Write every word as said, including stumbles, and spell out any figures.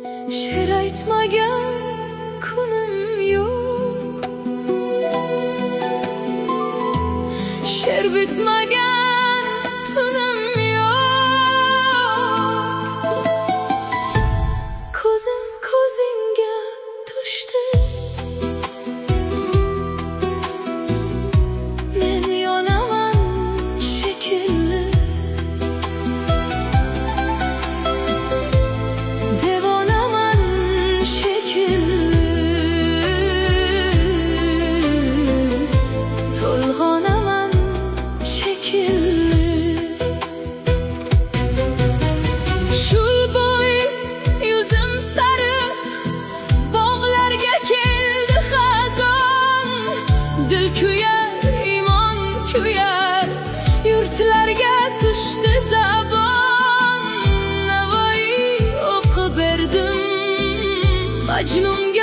she'r aytmagan kunim yo'q, she'r bitmagan tunim yo'q. Ko'zim ko'zingga tushdi, men yonaman shekilli. Devonaman shekilli, to'lg'onaman shekilli. Shul bois yuzim sariq bog'larga keldi xazon. Dil kuyar, iymon kuyar, yurtlarga tushdi zabon. Navoiy o'qib berdim Majnunga.